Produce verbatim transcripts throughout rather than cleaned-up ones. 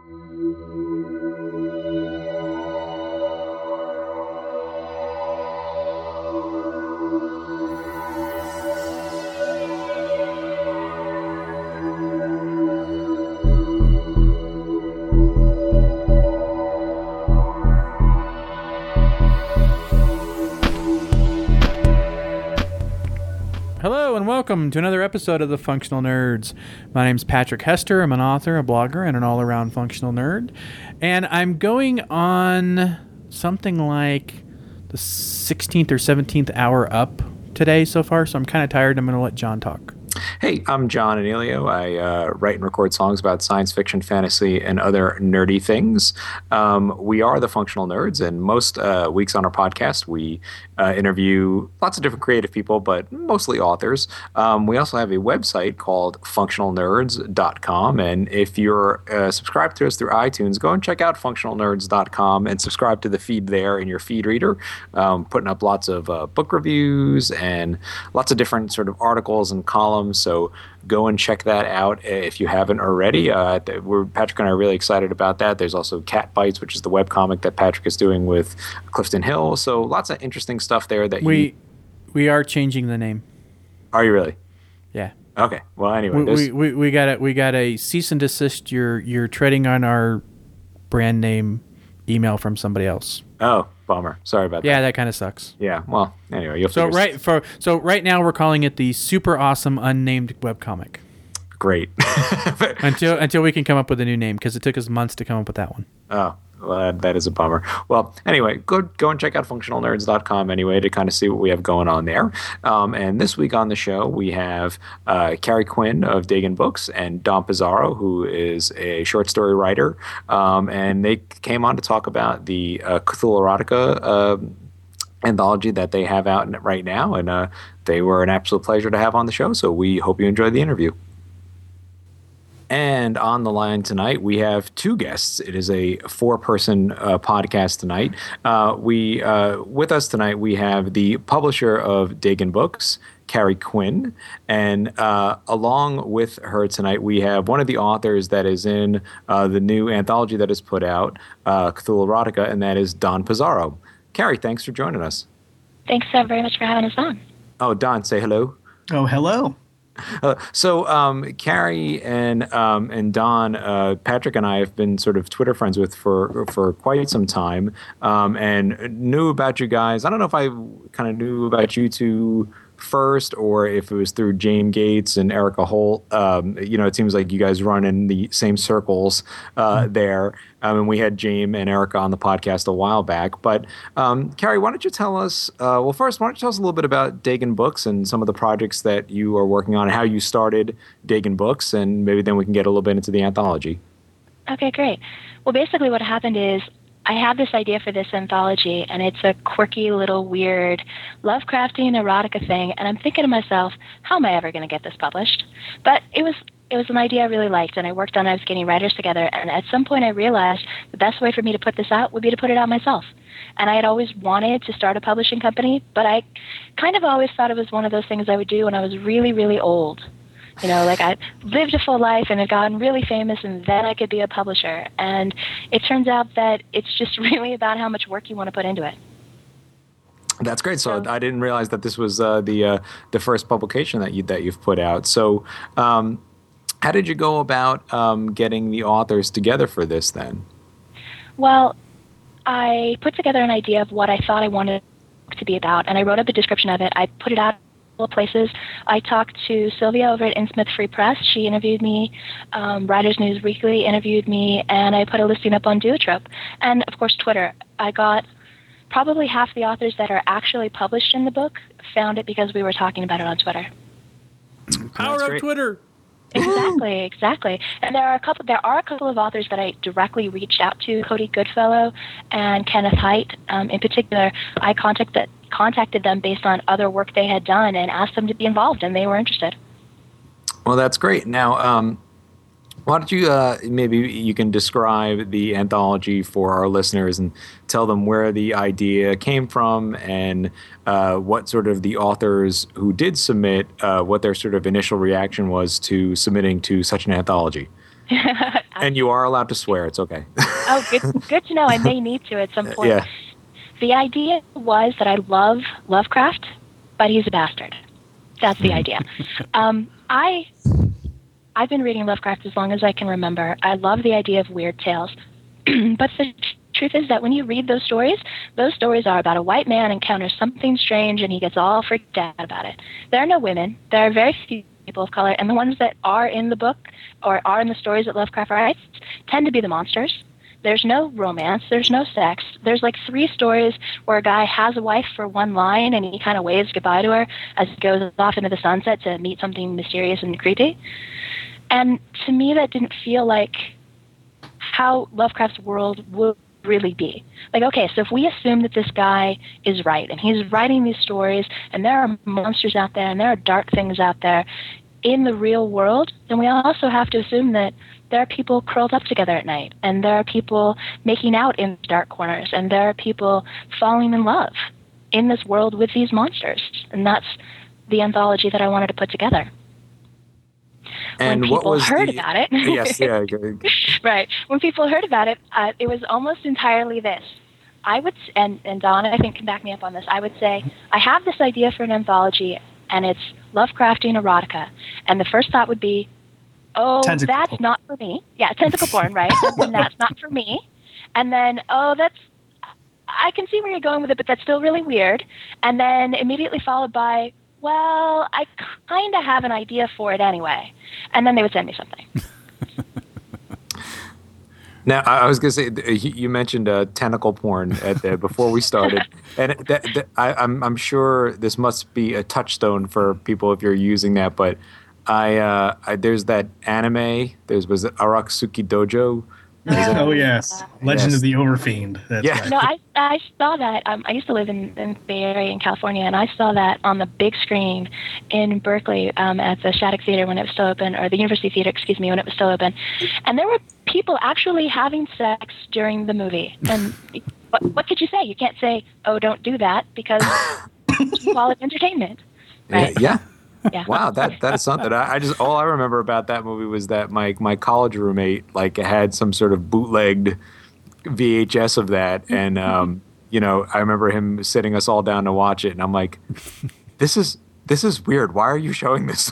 Hello and welcome to another episode of the Functional Nerds. My name's Patrick Hester. I'm an author, a blogger, and an all-around functional nerd. And I'm going on something like the sixteenth or seventeenth hour up today so far, so I'm kind of tired. I'm going to let John talk. Hey, I'm John Anelio. I uh, write and record songs about science fiction, fantasy, and other nerdy things. Um, we are the Functional Nerds, and most uh, weeks on our podcast, we uh, interview lots of different creative people, but mostly authors. Um, we also have a website called functional nerds dot com, and if you're uh, subscribed to us through iTunes, go and check out functional nerds dot com and subscribe to the feed there in your feed reader. Um, putting up lots of uh, book reviews and lots of different sort of articles and columns. So go and check that out if you haven't already. Uh, we're, Patrick and I are really excited about that. There's also Cat Bites, which is the webcomic that Patrick is doing with Clifton Hill. So lots of interesting stuff there. That we you, we are changing the name. Are you really? Yeah. Okay. Well, anyway, we we, we we got a we got a cease and desist. You're you're treading on our brand name email from somebody else. Oh, bummer. Sorry about that. Yeah, that kind of sucks. Yeah. Well, anyway, you'll. So figure right for so right now we're calling it the super awesome unnamed webcomic. Great. until until we can come up with a new name, because it took us months to come up with that one. Oh, well, that, that is a bummer. Well, anyway, go go and check out functional nerds dot com anyway to kind of see what we have going on there. Um, and this week on the show, we have uh, Carrie Quinn of Dagon Books and Don Pizarro, who is a short story writer. Um, and they came on to talk about the uh, Cthulhu Erotica uh, anthology that they have out right now. And uh, they were an absolute pleasure to have on the show. So we hope you enjoyed the interview. And on the line tonight, we have two guests. It is a four-person uh, podcast tonight. Uh, we uh, with us tonight, we have the publisher of Dagon Books, Carrie Quinn, and uh, along with her tonight, we have one of the authors that is in uh, the new anthology that is put out, uh, Cthulhu Erotica, and that is Don Pizarro. Carrie, thanks for joining us. Thanks so very much for having us on. Oh, Don, say hello. Oh, hello. Uh, so, um, Carrie and um, and Don, uh, Patrick and I have been sort of Twitter friends with for for quite some time, um, and knew about you guys. I don't know if I kind of knew about you two first, or if it was through Jane Gates and Erica Holt. Um, you know, it seems like you guys run in the same circles uh, mm-hmm. there. Um, and we had James and Erica on the podcast a while back. But um, Carrie, why don't you tell us, uh, well, first, why don't you tell us a little bit about Dagon Books and some of the projects that you are working on and how you started Dagon Books, and maybe then we can get a little bit into the anthology. Okay, great. Well, basically what happened is I had this idea for this anthology, and it's a quirky little weird Lovecraftian erotica thing, and I'm thinking to myself, how am I ever going to get this published? But it was it was an idea I really liked, and I worked on it. I was getting writers together, and at some point I realized the best way for me to put this out would be to put it out myself. And I had always wanted to start a publishing company, but I kind of always thought it was one of those things I would do when I was really, really old. You know, like I lived a full life and had gotten really famous, and then I could be a publisher. And it turns out that it's just really about how much work you want to put into it. That's great. So, so I didn't realize that this was uh, the uh, the first publication that you that you've put out. So, um, how did you go about um, getting the authors together for this then? Well, I put together an idea of what I thought I wanted it to be about, and I wrote up a description of it. I put it out places. I talked to Sylvia over at Innsmouth Free Press. She interviewed me. Um, Writers News Weekly interviewed me, and I put a listing up on Duotrope. And, of course, Twitter. I got probably half the authors that are actually published in the book found it because we were talking about it on Twitter. Power of Twitter! Exactly, exactly. And there are a couple. There are a couple of authors that I directly reached out to, Cody Goodfellow and Kenneth Hite. Um, in particular, I contacted contacted them based on other work they had done and asked them to be involved, and they were interested. Well, that's great. Now, um, why don't you uh, maybe you can describe the anthology for our listeners and tell them where the idea came from and uh, what sort of the authors who did submit, uh, what their sort of initial reaction was to submitting to such an anthology. And you are allowed to swear. It's okay. Oh, good, good to know. I may need to at some point. Yeah. The idea was that I love Lovecraft, but he's a bastard. That's the idea. Um, I, I've been reading Lovecraft as long as I can remember. I love the idea of weird tales. But the truth is that when you read those stories, those stories are about a white man encounters something strange and he gets all freaked out about it. There are no women. There are very few people of color, and the ones that are in the book or are in the stories that Lovecraft writes tend to be the monsters. There's no romance. There's no sex. There's like three stories where a guy has a wife for one line and he kind of waves goodbye to her as he goes off into the sunset to meet something mysterious and creepy. And to me, that didn't feel like how Lovecraft's world would really be. Like, okay, so if we assume that this guy is right and he's writing these stories and there are monsters out there and there are dark things out there in the real world, then we also have to assume that there are people curled up together at night, and there are people making out in dark corners, and there are people falling in love in this world with these monsters. And that's the anthology that I wanted to put together. And when what people was heard the, about it, yes, yeah, right. When people heard about it, uh, it was almost entirely this. I would, and and Donna, I think, can back me up on this. I would say I have this idea for an anthology, and it's Lovecraftian erotica, and the first thought would be, oh, Tentacle. that's not for me. Yeah, tentacle porn, right? And that's not for me. And then, oh, that's, I can see where you're going with it, but that's still really weird. And then immediately followed by, well, I kind of have an idea for it anyway. And then they would send me something. Now, I was going to say, you mentioned uh, tentacle porn at the, before we started, and that, that, I, I'm, I'm sure this must be a touchstone for people if you're using that, but I, uh, I there's that anime, there's was it Aratsuki Dojo? Oh, yes. Legend Yes. of the Overfiend. That's Yeah. right. You know, I I saw that. Um, I used to live in, in the Bay Area in California, and I saw that on the big screen in Berkeley um, at the Shattuck Theater when it was still open, or the University Theater, excuse me, when it was still open. And there were people actually having sex during the movie. And what, what could you say? You can't say, oh, don't do that, because you call it entertainment. Right? Yeah. Yeah. Wow, that that is something. I, I just all I remember about that movie was that my my college roommate like had some sort of bootlegged V H S of that, and um, you know, I remember him sitting us all down to watch it, and I'm like, this is this is weird. Why are you showing this?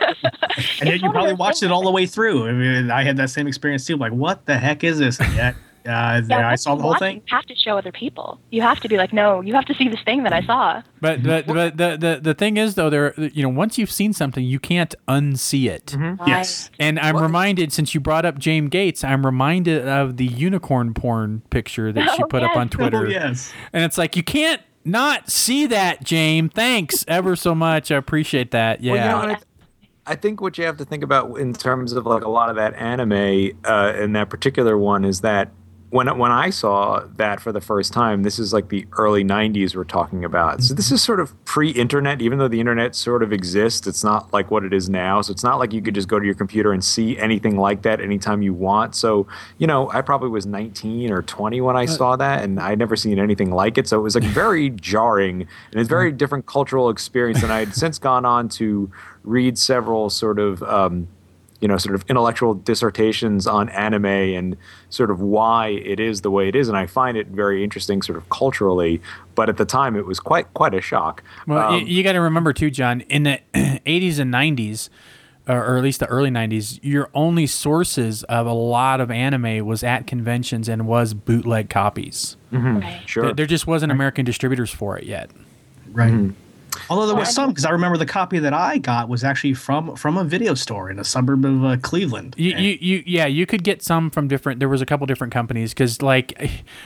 And yet you probably watched it all the way through. I mean, I had that same experience too. Like, what the heck is this? And yet, uh, Yeah, I saw the whole watch, thing. You have to show other people. You have to be like, no, you have to see this thing that I saw. But but, but the, the the thing is though, there you know once you've seen something, you can't unsee it. Yes. And I'm What? reminded, since you brought up James Gates, I'm reminded of the unicorn porn picture that she Oh, put up yes. on Twitter. Oh, yes. And it's like, you can't not see that, James. Thanks ever so much. I appreciate that. Yeah. Well, you know, and I, th- I think what you have to think about in terms of like a lot of that anime uh, in that particular one is that when when I saw that for the first time, this is like the early nineties we're talking about. So this is sort of pre-internet, even though the internet sort of exists. It's not like what it is now. So it's not like you could just go to your computer and see anything like that anytime you want. So, you know, I probably was nineteen or twenty when I saw that, and I'd never seen anything like it. So it was like very jarring, and it's a very different cultural experience. And I had since gone on to read several sort of um, you know, sort of intellectual dissertations on anime and sort of why it is the way it is. And I find it very interesting sort of culturally, but at the time it was quite, quite a shock. Well, Um, you, you got to remember too, John, in the eighties and nineties, or, or at least the early nineties, your only sources of a lot of anime was at conventions and was bootleg copies. Right. sure. There, there just wasn't American distributors for it yet. Right. Although there was some, because I remember the copy that I got was actually from from a video store in a suburb of uh, Cleveland. You, you, you, yeah, you could get some from different. There was a couple different companies because, like,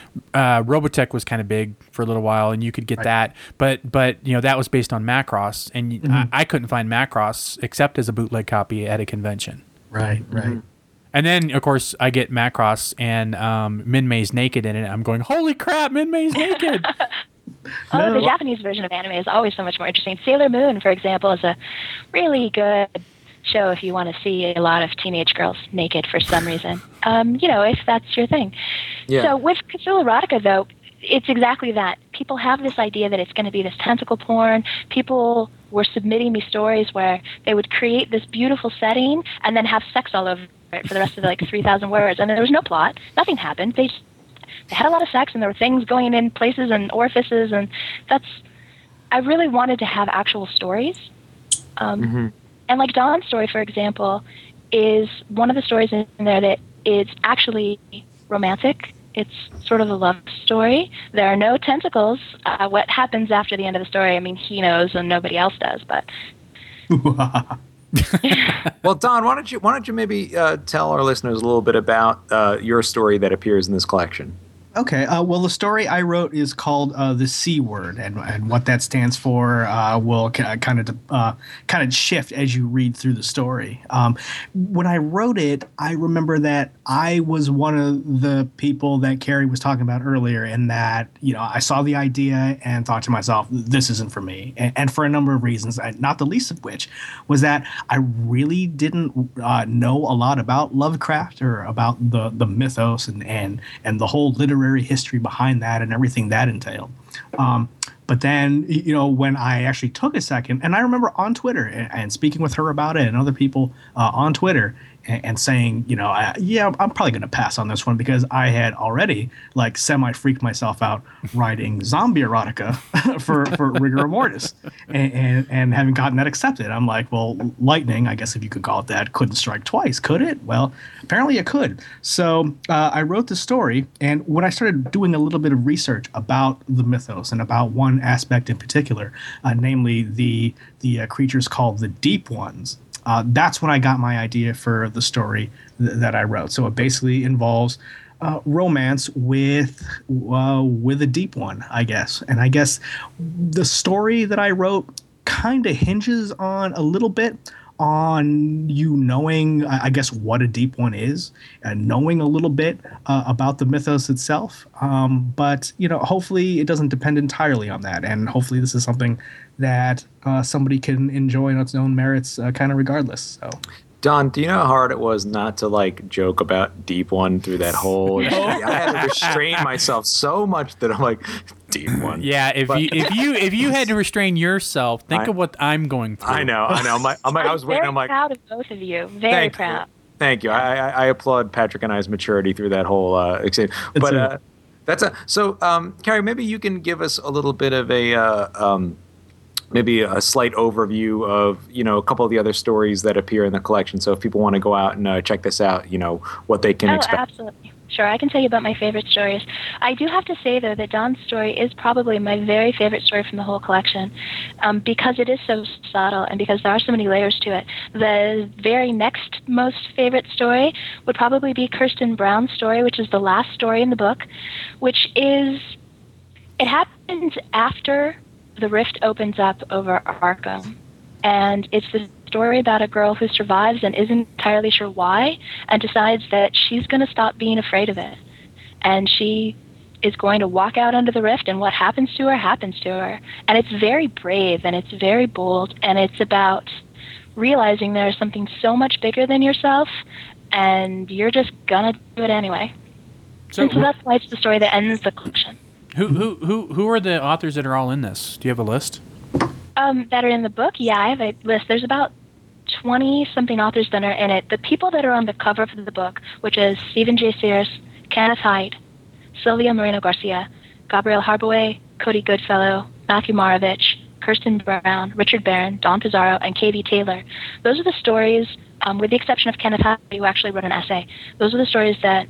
uh, Robotech was kind of big for a little while, and you could get Right. that. But, but you know, that was based on Macross, and I, I couldn't find Macross except as a bootleg copy at a convention. Right, right. And then, of course, I get Macross and um, Min May's naked in it. I'm going, holy crap, Min May's naked. Oh, No. the Japanese version of anime is always so much more interesting. Sailor Moon, for example, is a really good show if you want to see a lot of teenage girls naked for some reason. Um, you know, if that's your thing. Yeah. So with Cthulhu Erotica, though, it's exactly that. People have this idea that it's going to be this tentacle porn. People were submitting me stories where they would create this beautiful setting and then have sex all over it for the rest of the, like three thousand words, and there was no plot. Nothing happened. They, just, they had a lot of sex, and there were things going in places and orifices, and that's. I really wanted to have actual stories, um, mm-hmm. and like Dawn's story, for example, is one of the stories in there that is actually romantic. It's sort of a love story. There are no tentacles. Uh, what happens after the end of the story, I mean, he knows and nobody else does, but. Well, Dawn, why don't you why don't you maybe uh, tell our listeners a little bit about uh, your story that appears in this collection? Okay. Uh, well, the story I wrote is called uh, "The C Word," and and what that stands for uh, will kind of uh, kind of shift as you read through the story. Um, when I wrote it, I remember that I was one of the people that Carrie was talking about earlier, in that you know I saw the idea and thought to myself, "This isn't for me," and, and for a number of reasons, not the least of which was that I really didn't uh, know a lot about Lovecraft or about the the mythos and and and the whole literary history behind that and everything that entailed. Um, but then, you know, when I actually took a second, and I remember on Twitter and, and speaking with her about it and other people uh, on Twitter and, and saying, you know, I, yeah, I'm probably going to pass on this one because I had already like semi-freaked myself out writing zombie erotica for, for Rigor Mortis and, and, and having gotten that accepted. I'm like, well, lightning, I guess if you could call it that, couldn't strike twice, could it? Well, apparently it could. So uh, I wrote the story, and when I started doing a little bit of research about the mythos and about one aspect in particular, uh, namely the the uh, creatures called the Deep Ones, uh, that's when I got my idea for the story th- that I wrote. So it basically involves uh, romance with uh, with a deep one, I guess. And I guess the story that I wrote kind of hinges on a little bit on you knowing, I guess, what a deep one is, and knowing a little bit uh, about the mythos itself. Um, but, you know, hopefully it doesn't depend entirely on that. And hopefully this is something that uh, somebody can enjoy on its own merits uh, kind of regardless. So. Dawn, do you know how hard it was not to like joke about Deep One through that whole? I had to restrain myself so much that I'm like, Deep One. Yeah, if but, you if you if you had to restrain yourself, think I, of what I'm going through. I know, I know. My, I'm like, I was waiting. I'm like, proud of both of you. Very proud. You. Thank you. I, I, I applaud Patrick and I's maturity through that whole uh, experience. But uh, that's a so. Um, Carrie, maybe you can give us a little bit of a. Uh, um, maybe a slight overview of, you know, a couple of the other stories that appear in the collection. So if people want to go out and uh, check this out, you know, what they can oh, expect. Absolutely. Sure, I can tell you about my favorite stories. I do have to say, though, that Dawn's story is probably my very favorite story from the whole collection um, because it is so subtle and because there are so many layers to it. The very next most favorite story would probably be Kirsten Brown's story, which is the last story in the book, which is, it happens after the rift opens up over Arkham, and it's the story about a girl who survives and isn't entirely sure why, and decides that she's going to stop being afraid of it, and she is going to walk out under the rift, and what happens to her happens to her. And it's very brave, and it's very bold, and it's about realizing there's something so much bigger than yourself, and you're just going to do it anyway. So, and so that's why it's the story that ends the collection. Who who who who are the authors that are all in this? Do you have a list? Um, that are in the book? Yeah, I have a list. There's about twenty-something authors that are in it. The people that are on the cover of the book, which is Stephen J. Sears, Kenneth Hyde, Sylvia Moreno-Garcia, Gabrielle Harbaway, Cody Goodfellow, Matthew Marovich, Kirsten Brown, Richard Barron, Dawn Pizarro, and K V Taylor. Those are the stories, um, with the exception of Kenneth Hyde, who actually wrote an essay. Those are the stories that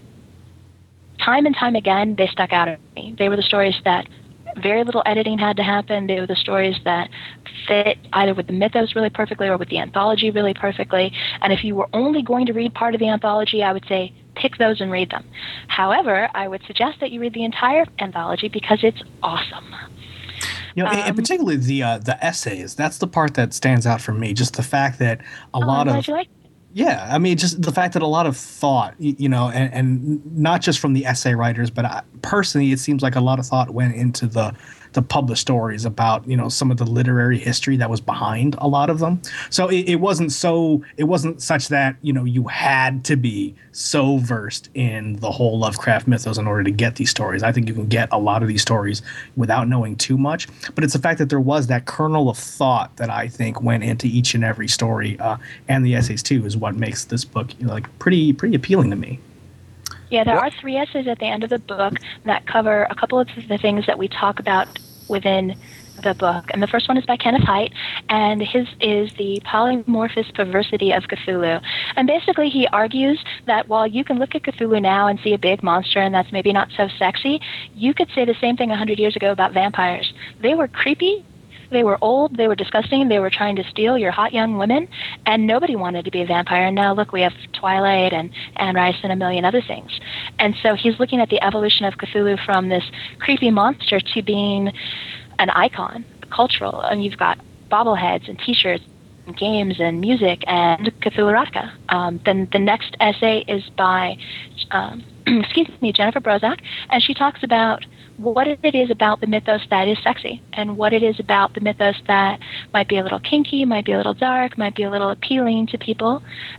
time and time again, they stuck out at me. They were the stories that very little editing had to happen. They were the stories that fit either with the mythos really perfectly or with the anthology really perfectly. And if you were only going to read part of the anthology, I would say pick those and read them. However, I would suggest that you read the entire anthology because it's awesome. You know, um, and particularly the uh, the essays. That's the part that stands out for me. Just the fact that a oh, lot I'm of glad you liked it. Yeah, I mean, just the fact that a lot of thought, you know, and, and not just from the essay writers, but personally, it seems like a lot of thought went into the the published stories about, you know, some of the literary history that was behind a lot of them. So it, it wasn't so it wasn't such that, you know, you had to be so versed in the whole Lovecraft mythos in order to get these stories. I think you can get a lot of these stories without knowing too much, but it's the fact that there was that kernel of thought that I think went into each and every story, uh, and the essays too, is what makes this book, you know, like pretty pretty appealing to me. Yeah, there are three essays at the end of the book that cover a couple of the things that we talk about within the book. And the first one is by Kenneth Haidt, and his is the polymorphous perversity of Cthulhu. And basically he argues that while you can look at Cthulhu now and see a big monster and that's maybe not so sexy, you could say the same thing one hundred years ago about vampires. They were creepy, they were old, they were disgusting, they were trying to steal your hot young women, and nobody wanted to be a vampire. And now look, we have Twilight and Anne Rice and a million other things. And so he's looking at the evolution of Cthulhu from this creepy monster to being an icon, cultural. And you've got bobbleheads and T-shirts and games and music and Cthulhu erotica. Um, then the next essay is by, um, excuse me, Jennifer Brozak, and she talks about what it is about the mythos that is sexy and what it is about the mythos that might be a little kinky, might be a little dark, might be a little appealing to people,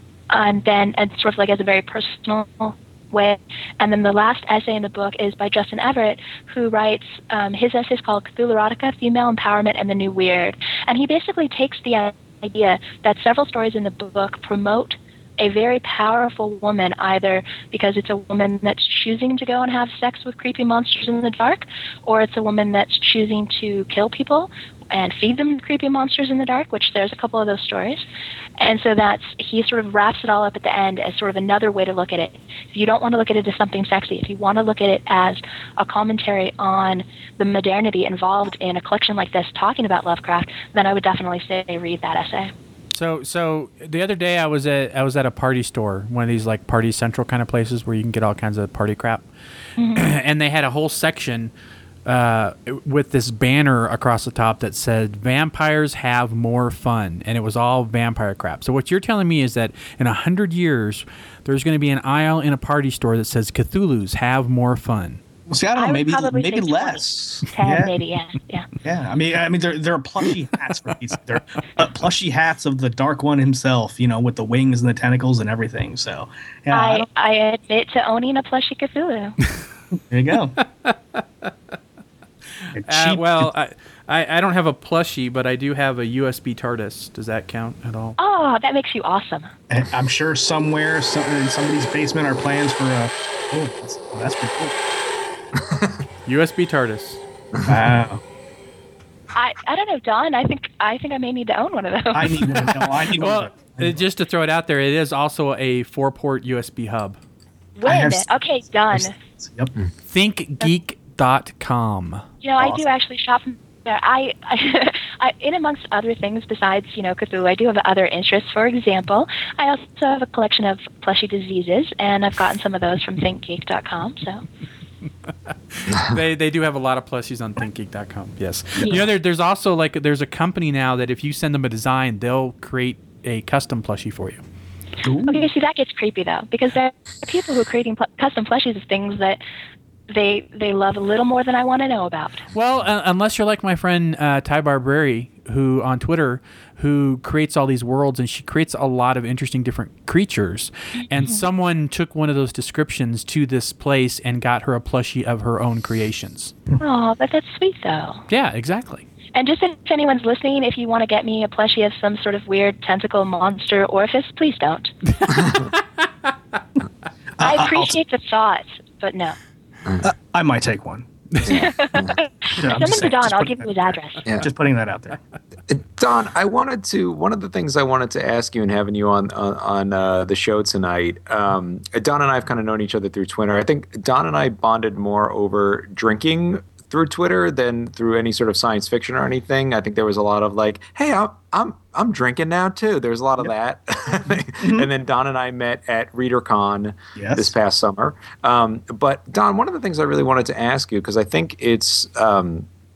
and then and sort of like as a very personal way. And then the last essay in the book is by Justin Everett, who writes, um, his essay is called Cthulhu Erotica, Female Empowerment and the New Weird. And he basically takes the idea that several stories in the book promote a very powerful woman, either because it's a woman that's choosing to go and have sex with creepy monsters in the dark, or it's a woman that's choosing to kill people and feed them creepy monsters in the dark, which there's a couple of those stories. And so that's, he sort of wraps it all up at the end as sort of another way to look at it. If you don't want to look at it as something sexy, if you want to look at it as a commentary on the modernity involved in a collection like this talking about Lovecraft, then I would definitely say read that essay. So, so the other day I was at I was at a party store, one of these like Party Central kind of places where you can get all kinds of party crap, mm-hmm. and they had a whole section uh, with this banner across the top that said "Vampires have more fun," and it was all vampire crap. So what you're telling me is that in a hundred years, there's going to be an aisle in a party store that says "Cthulhu's have more fun." Well, see, I don't know, I maybe maybe twenty, less. ten, yeah. maybe, yeah, yeah. Yeah, I mean, I mean, there there are plushy hats for these. There are uh, plushy hats of the Dark One himself, you know, with the wings and the tentacles and everything. So, yeah, I, I, I admit to owning a plushie Cthulhu. there you go. uh, well, I, I I don't have a plushie, but I do have a U S B TARDIS. Does that count at all? Oh, that makes you awesome. And I'm sure somewhere, some, in somebody's basement, are plans for a. Oh, that's, oh, that's pretty cool. U S B TARDIS. Wow. I, I don't know, Don. I think I think I may need to own one of those. I need one. No, I need well, one. Well, just to throw it out there, it is also a four-port U S B hub. Wait a minute. Okay, done. Yep. think geek dot com. You know, awesome. I do actually shop from there. I, I, I, in amongst other things besides, you know, Cthulhu, I do have other interests. For example, I also have a collection of plushy diseases, and I've gotten some of those from think geek dot com. So. they they do have a lot of plushies on think geek dot com. Yes. Yeah. You know, there, there's also like there's a company now that if you send them a design, they'll create a custom plushie for you. Ooh. Okay, see, that gets creepy though, because there are people who are creating pl- custom plushies of things that they they love a little more than I want to know about. Well, uh, unless you're like my friend uh, Ty Barberi, who on Twitter, who creates all these worlds, and she creates a lot of interesting different creatures. And mm-hmm. someone took one of those descriptions to this place and got her a plushie of her own creations. Oh, but that's sweet though. Yeah, exactly. And just if anyone's listening, if you want to get me a plushie of some sort of weird tentacle monster orifice, please don't. I appreciate the thought, but no. Uh, I might take one. Yeah. Send them to Don. I'll give you his address. Yeah. Just putting that out there. Don, I wanted to. One of the things I wanted to ask you, and having you on on, on uh, the show tonight. Um, Don and I have kind of known each other through Twitter. I think Don and I bonded more over drinking through Twitter than through any sort of science fiction or anything. I think there was a lot of like, "Hey, I'm I'm I'm drinking now too." There's a lot of yep. that. Mm-hmm. And then Don and I met at ReaderCon yes. this past summer. Um, but Don, one of the things I really wanted to ask you, because I think it's um,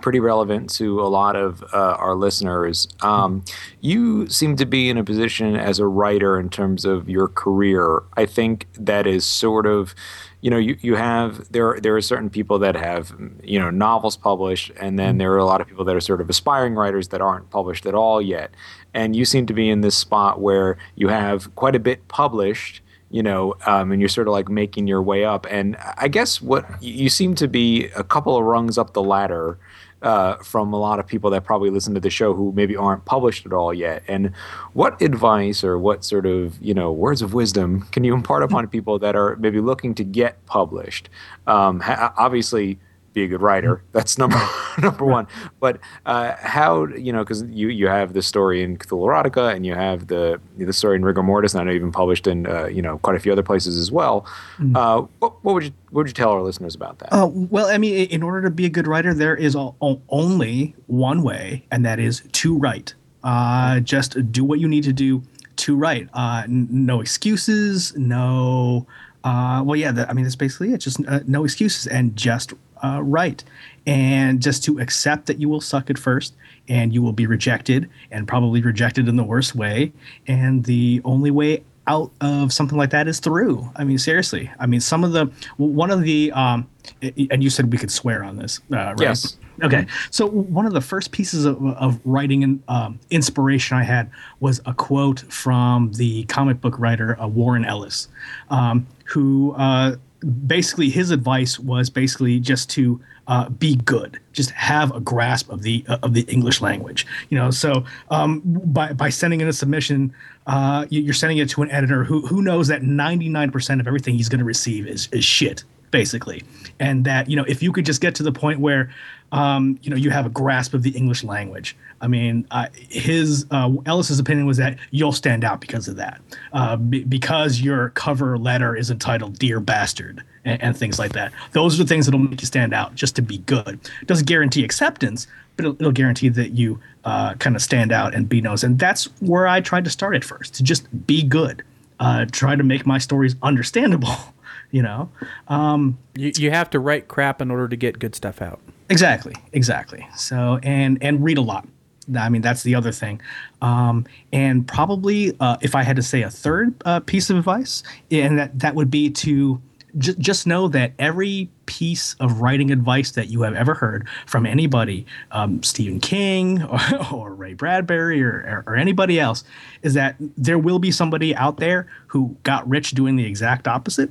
pretty relevant to a lot of uh, our listeners. Um, you seem to be in a position as a writer in terms of your career. I think that is sort of, you know, you, you have, there, there are certain people that have, you know, novels published, and then there are a lot of people that are sort of aspiring writers that aren't published at all yet. And you seem to be in this spot where you have quite a bit published, you know, um, and you're sort of like making your way up. And I guess what you seem to be a couple of rungs up the ladder uh, from a lot of people that probably listen to the show who maybe aren't published at all yet. And what advice or what sort of, you know, words of wisdom can you impart upon people that are maybe looking to get published? Um, ha- obviously, be a good writer. That's number number one. But uh, how, you know, because you, you have the story in Cthulhu Erotica, and you have the the story in Rigor Mortis, and I know you've been published in uh, you know, quite a few other places as well. Mm. Uh, what, what would you what would you tell our listeners about that? Uh, well, I mean, in order to be a good writer, there is a, a, only one way, and that is to write. Uh, just do what you need to do to write. Uh, n- no excuses. No. Uh, well, yeah. The, I mean, that's basically it. Just uh, no excuses, and just Uh, right. And just to accept that you will suck at first, and you will be rejected, and probably rejected in the worst way. And the only way out of something like that is through. I mean, seriously. I mean, some of the, one of the, um, and you said we could swear on this, uh, right? Yes. Okay. So one of the first pieces of, of writing and um, inspiration I had was a quote from the comic book writer uh, Warren Ellis, um, who, uh, basically his advice was basically just to uh, be good, just have a grasp of the uh, of the English language. You know, so um, by by sending in a submission, uh, you're sending it to an editor who who knows that ninety-nine percent of everything he's going to receive is is shit, basically, and that, you know, if you could just get to the point where um, you know, you have a grasp of the English language. I mean, uh, his uh, Ellis's opinion was that you'll stand out because of that, uh, b- because your cover letter is entitled "Dear Bastard" and, and things like that. Those are the things that'll make you stand out, just to be good. It doesn't guarantee acceptance, but it'll, it'll guarantee that you uh, kind of stand out and be noticed. And that's where I tried to start at first, to just be good, uh, try to make my stories understandable. You know, um, you you have to write crap in order to get good stuff out. Exactly, exactly. So and and read a lot. I mean, that's the other thing. Um, and probably uh, if I had to say a third uh, piece of advice, and that, that would be to j- just know that every piece of writing advice that you have ever heard from anybody, um, Stephen King or, or Ray Bradbury or, or, or anybody else, is that there will be somebody out there who got rich doing the exact opposite.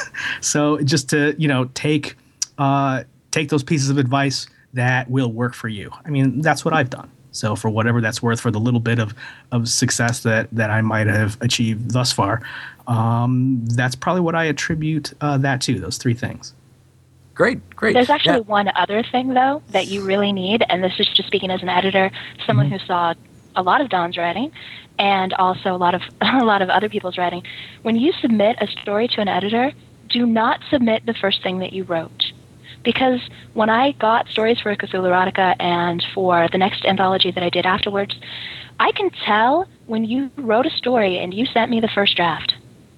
So just to, you know, take uh, take those pieces of advice that will work for you. I mean, that's what I've done. So for whatever that's worth, for the little bit of, of success that, that I might have achieved thus far, um, that's probably what I attribute uh, that to, those three things. Great, great. There's actually yeah. one other thing, though, that you really need, and this is just speaking as an editor, someone mm-hmm. who saw a lot of Don's writing and also a lot of a lot of other people's writing. When you submit a story to an editor, do not submit the first thing that you wrote. Because when I got stories for Cthulhu Erotica and for the next anthology that I did afterwards, I can tell when you wrote a story and you sent me the first draft.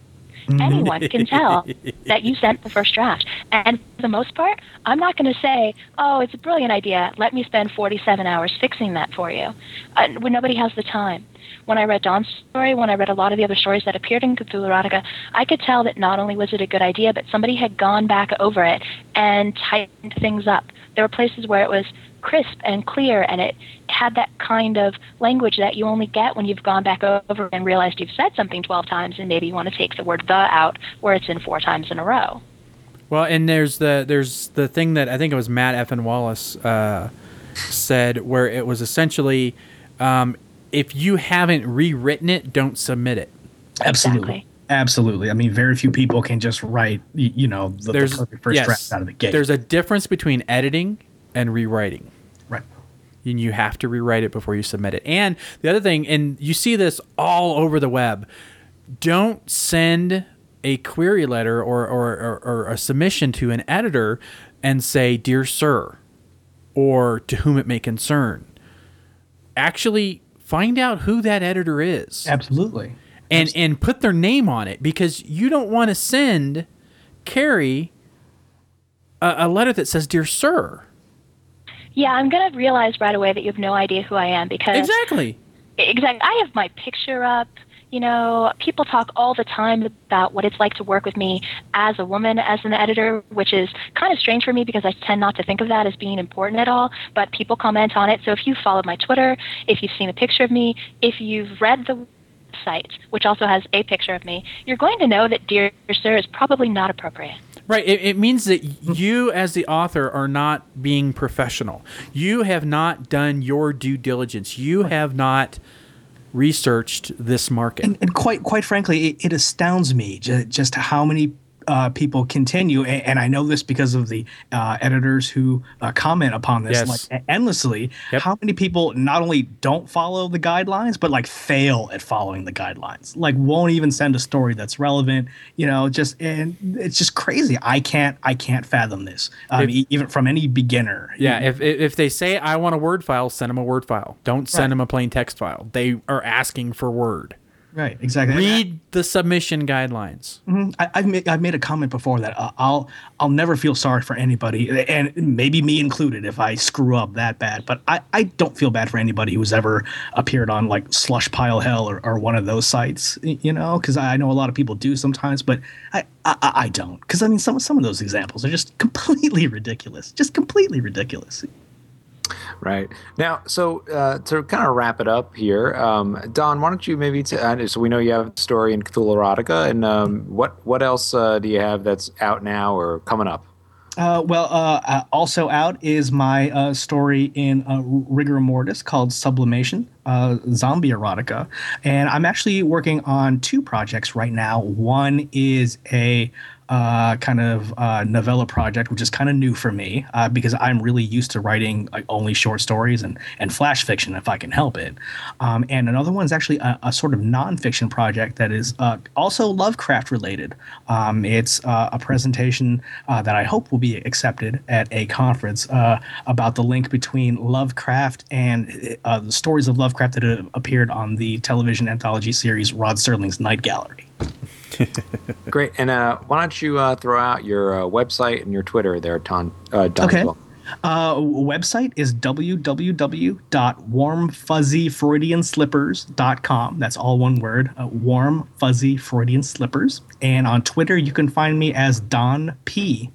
Anyone can tell that you sent the first draft. And for the most part, I'm not going to say, oh, it's a brilliant idea. Let me spend forty-seven hours fixing that for you. Uh, when nobody has the time. When I read Don's story, when I read a lot of the other stories that appeared in Cthulhu Erotica, I could tell that not only was it a good idea, but somebody had gone back over it and tightened things up. There were places where it was crisp and clear, and it had that kind of language that you only get when you've gone back over and realized you've said something twelve times, and maybe you want to take the word "the" out where it's in four times in a row. Well, and there's the there's the thing that I think it was Matt Effin Wallace uh, said, where it was essentially, um, if you haven't rewritten it, don't submit it. Absolutely. Exactly. Absolutely. I mean, very few people can just write, you know, the, the perfect first yes, draft out of the gate. There's a difference between editing and rewriting. Right. And you have to rewrite it before you submit it. And the other thing, and you see this all over the web, don't send a query letter or, or, or, or a submission to an editor and say, "Dear Sir," or "to whom it may concern." Actually find out who that editor is. Absolutely. And Absolutely. and put their name on it, because you don't want to send Carrie a, a letter that says "Dear Sir." Yeah, I'm going to realize right away that you have no idea who I am because... Exactly. Exactly. I have my picture up. You know, people talk all the time about what it's like to work with me as a woman, as an editor, which is kind of strange for me because I tend not to think of that as being important at all, but people comment on it. So if you've followed my Twitter, if you've seen a picture of me, if you've read the site, which also has a picture of me, you're going to know that Dear Sir is probably not appropriate. Right. It, it means that you, as the author, are not being professional. You have not done your due diligence. You have not researched this market. And, and quite quite frankly, it, it astounds me just, just how many uh, people continue, and, and I know this because of the uh, editors who uh, comment upon this Yes. like endlessly, Yep. how many people not only don't follow the guidelines, but like fail at following the guidelines, like won't even send a story that's relevant, you know, just, and it's just crazy. I can't, I can't fathom this, um, If- e- even from any beginner. Yeah, if if they say, I want a Word file, send them a Word file. Don't send Right. them a plain text file. They are asking for Word. Right, exactly. Read the submission guidelines. Mhm. I, I've made I've made a comment before that uh, I'll I'll never feel sorry for anybody, and maybe me included, if I screw up that bad. But I, I don't feel bad for anybody who's ever appeared on like Slush Pile Hell or, or one of those sites, y- you know, because I know a lot of people do sometimes, but I I, I don't, because I mean some some of those examples are just completely ridiculous, just completely ridiculous. Right. Now, so uh, to kind of wrap it up here, um, Don, why don't you maybe, t- uh, so we know you have a story in Cthulhu Erotica, and um, what, what else uh, do you have that's out now or coming up? Uh, well, uh, uh, also out is my uh, story in uh, Rigor Mortis called Sublimation, uh, Zombie Erotica. And I'm actually working on two projects right now. One is a uh, kind of uh, novella project, which is kind of new for me uh, because I'm really used to writing like only short stories and, and flash fiction if I can help it. Um, and another one is actually a, a sort of nonfiction project that is uh, also Lovecraft related. Um, it's uh, a presentation uh, that I hope will be accepted at a conference uh, about the link between Lovecraft and uh, the stories of Lovecraft that have appeared on the television anthology series Rod Serling's Night Gallery. Great. And uh, why don't you uh, throw out your uh, website and your Twitter there, Don? Uh, Don as Okay. well. Uh, website is w w w dot warm fuzzy freudian slippers dot com. That's all one word, uh, Warm Fuzzy Freudian Slippers. And on Twitter, you can find me as Don P.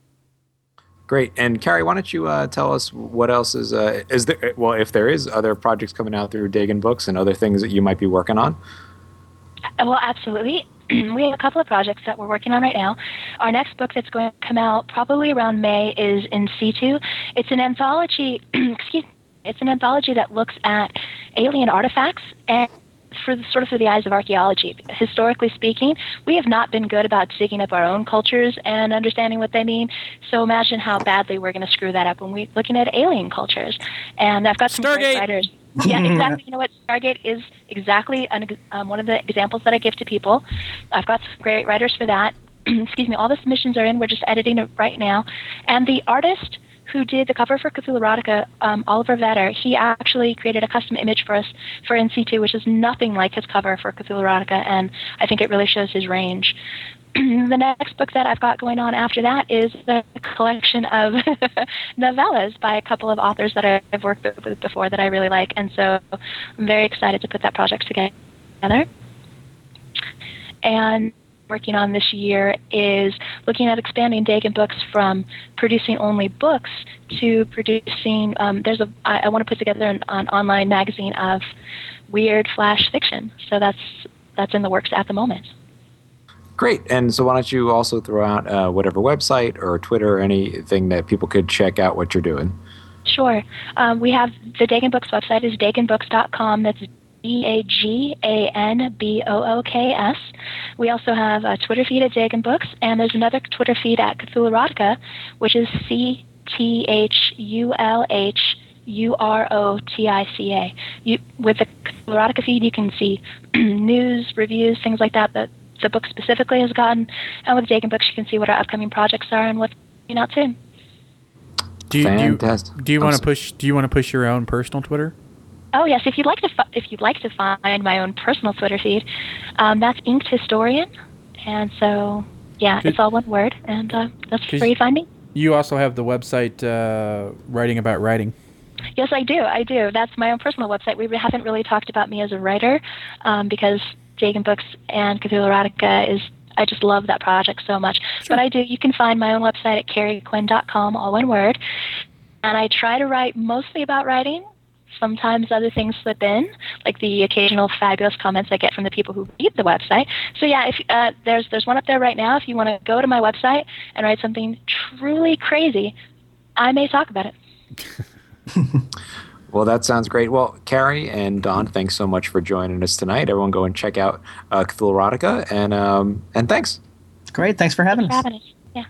Great. And Carrie, why don't you uh, tell us what else is, uh, is there, well, if there is other projects coming out through Dagon Books and other things that you might be working on? Well, absolutely. We have a couple of projects that we're working on right now. Our next book that's going to come out probably around May is In Situ. It's an anthology, excuse me, it's an anthology that looks at alien artifacts and for the, sort of through the eyes of archaeology. Historically speaking, we have not been good about digging up our own cultures and understanding what they mean. So imagine how badly we're going to screw that up when we're looking at alien cultures. And I've got some Stargate. great writers. Yeah, exactly. You know what? Stargate is exactly an, um, one of the examples that I give to people. I've got some great writers for that. Excuse me. All the submissions are in. We're just editing it right now. And the artist who did the cover for Cthulhu Erotica, um, Oliver Vetter, he actually created a custom image for us for In Situ, which is nothing like his cover for Cthulhu Erotica, and I think it really shows his range. The next book that I've got going on after that is a collection of novellas by a couple of authors that I've worked with before that I really like, and so I'm very excited to put that project together. And working on this year is looking at expanding Dagon Books from producing only books to producing, um, there's a, I, I want to put together an, an online magazine of weird flash fiction, so that's that's in the works at the moment. Great. And so why don't you also throw out uh, whatever website or Twitter or anything that people could check out what you're doing? Sure. Um, we have the Dagon Books website is dagon books dot com. That's D A G A N B O O K S. We also have a Twitter feed at Dagon Books, and there's another Twitter feed at Cthulhu Erotica, which is C T H U L H U R O T I C A. You, with the Cthulhu Erotica feed, you can see news, reviews, things like that that the book specifically has gotten, and with Dagon Books, you can see what our upcoming projects are and what's coming out soon. Do you, do you, Fantastic. do you want to Awesome. push? Do you want to push your own personal Twitter? Oh yes, if you'd like to fi- if you'd like to find my own personal Twitter feed, um, that's Inked Historian, and so yeah, Good. it's all one word, and uh, that's Good. where you find me. You also have the website uh, Writing About Writing. Yes, I do. I do. That's my own personal website. We haven't really talked about me as a writer um, because Dagon Books and Cthulhu Erotica is, I just love that project so much. Sure. But I do. You can find my own website at carrie quinn dot com, all one word. And I try to write mostly about writing. Sometimes other things slip in, like the occasional fabulous comments I get from the people who read the website. So yeah, if uh, there's there's one up there right now. If you want to go to my website and write something truly crazy, I may talk about it. Well, that sounds great. Well, Carrie and Don, thanks so much for joining us tonight. Everyone go and check out uh, Cthulhu Erotica, and um, and thanks. Great. Thanks for having thanks us. For having us. Yeah.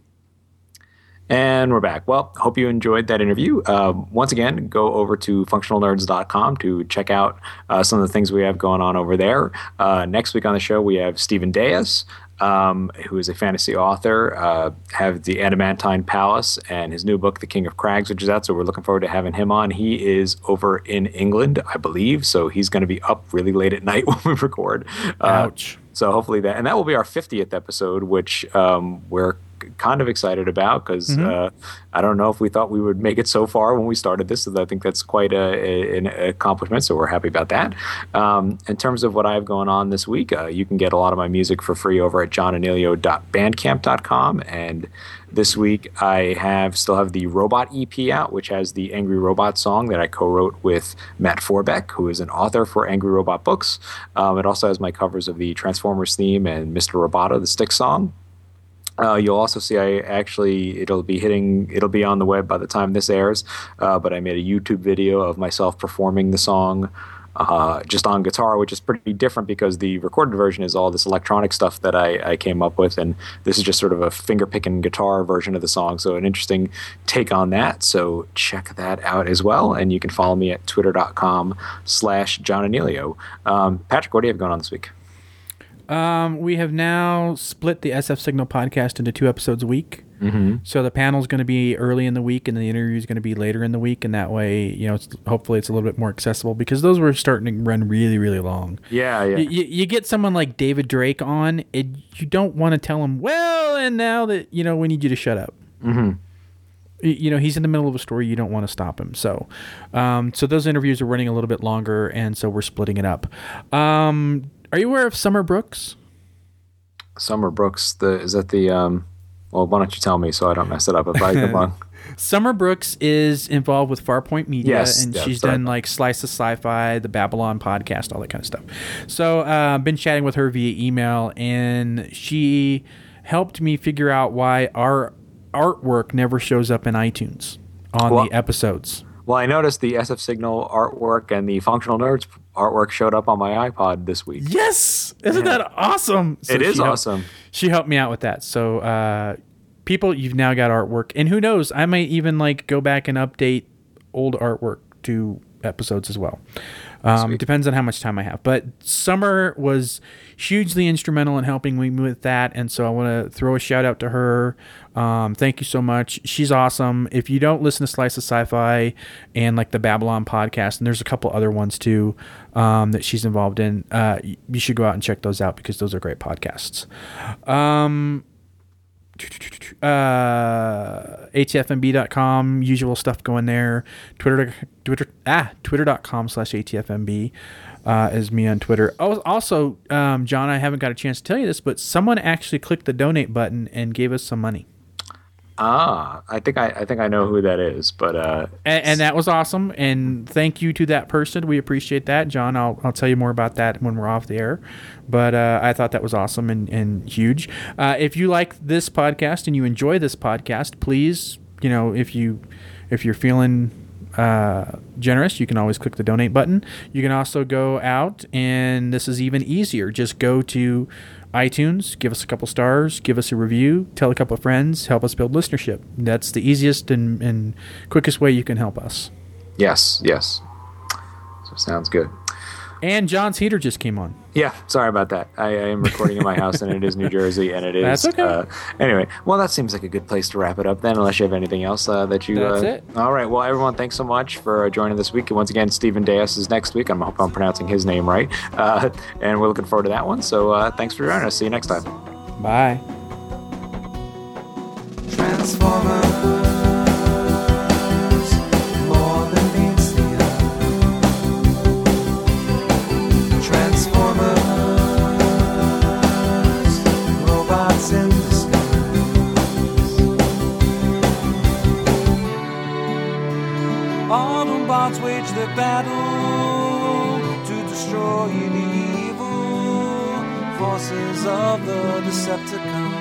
And we're back. Well, hope you enjoyed that interview. Uh, once again, go over to functional nerds dot com to check out uh, some of the things we have going on over there. Uh, next week on the show, we have Stephen Deas, um, who is a fantasy author, uh, have the Adamantine Palace and his new book, The King of Crags, which is out. So we're looking forward to having him on. He is over in England, I believe. So he's going to be up really late at night when we record. Uh, Ouch. So hopefully that, and that will be our fiftieth episode, which um, we're kind of excited about because mm-hmm. uh, I don't know if we thought we would make it so far when we started this. So I think that's quite a, a, an accomplishment. So we're happy about that. Um, in terms of what I have going on this week, uh, you can get a lot of my music for free over at john anelio dot bandcamp dot com. And this week I have still have the Robot E P out, which has the Angry Robot song that I co-wrote with Matt Forbeck, who is an author for Angry Robot Books. Um, it also has my covers of the Transformers theme and Mister Roboto, the Stick song. Uh, you'll also see I actually, it'll be hitting, it'll be on the web by the time this airs, uh, but I made a YouTube video of myself performing the song uh, just on guitar, which is pretty different because the recorded version is all this electronic stuff that I, I came up with, and this is just sort of a finger-picking guitar version of the song, so an interesting take on that, so check that out as well, and you can follow me at twitter dot com slash John Anelio. Um, Patrick, what do you have going on this week? Um, we have now split the S F Signal podcast into two episodes a week. Mm-hmm. So the panel is going to be early in the week, and the interview is going to be later in the week, and that way, you know, it's, hopefully it's a little bit more accessible because those were starting to run really, really long. Yeah, yeah. You, you get someone like David Drake on, it, you don't want to tell him, well, and now that, you know, we need you to shut up. Mm-hmm. You know, he's in the middle of a story. You don't want to stop him. So, um, so those interviews are running a little bit longer, and so we're splitting it up. Um, Are you aware of Summer Brooks? Summer Brooks, the is that the um? Well, why don't you tell me so I don't mess it up if I go wrong. Summer Brooks is involved with Farpoint Media, yes, and yeah, she's sorry. done like Slice of Sci-Fi, the Babylon podcast, all that kind of stuff. So I've uh, been chatting with her via email, and she helped me figure out why our artwork never shows up in iTunes on well, the episodes. Well, I noticed the S F Signal artwork and the Functional Nerds artwork showed up on my iPod this week. Yes! Isn't yeah. that awesome? So it is helped, awesome. She helped me out with that. So, uh, people, you've now got artwork. And who knows, I might even like go back and update old artwork to episodes as well. Um, it depends on how much time I have. But Summer was hugely instrumental in helping me with that, and so I want to throw a shout out to her. Um, thank you so much. She's awesome. If you don't listen to Slice of Sci-Fi and like the Babylon podcast, and there's a couple other ones too um, that she's involved in, uh, you should go out and check those out because those are great podcasts. Um, uh, A T F M B dot com, usual stuff going there. Twitter, Twitter, ah, twitter.com slash ATFMB uh, is me on Twitter. Oh, also, um, John, I haven't got a chance to tell you this, but someone actually clicked the donate button and gave us some money. Ah, I think I, I think I know who that is, but uh, and, and that was awesome. And thank you to that person. We appreciate that, John. I'll I'll tell you more about that when we're off the air. But uh, I thought that was awesome and and huge. Uh, if you like this podcast and you enjoy this podcast, please, you know, if you if you're feeling uh, generous, you can always click the donate button. You can also go out, and this is even easier. Just go to iTunes, give us a couple stars, give us a review, tell a couple of friends, help us build listenership. That's the easiest and, and quickest way you can help us. Yes, yes. So sounds good. And John's heater just came on. Yeah, sorry about that. I, I am recording in my house, and it is New Jersey, and it is. That's okay. Uh, anyway, well, that seems like a good place to wrap it up then, unless you have anything else uh, that you. That's uh, it. All right. Well, everyone, thanks so much for joining this week. And once again, Stephen Deas is next week. I hope I'm pronouncing his name right, uh, and we're looking forward to that one. So, uh, thanks for joining us. See you next time. Bye. Trans- Transformers, more than meets the eye. Transformers, robots in disguise. Autobots wage their battle to destroy the evil forces of the Decepticons.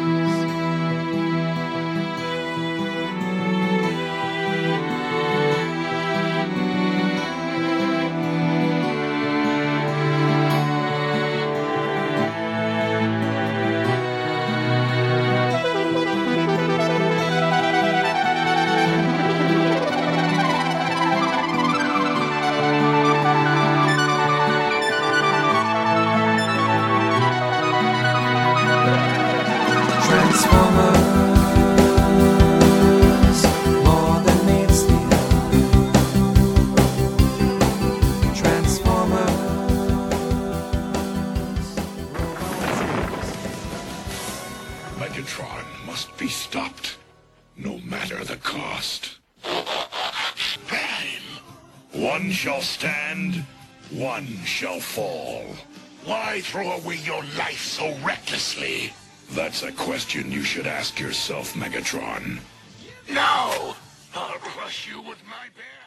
Transformers, more than meets the eye. Transformers. Megatron must be stopped, no matter the cost. Time. One shall stand, one shall fall. Why throw away your life so recklessly? That's a question you should ask yourself, Megatron. No! I'll crush you with my bare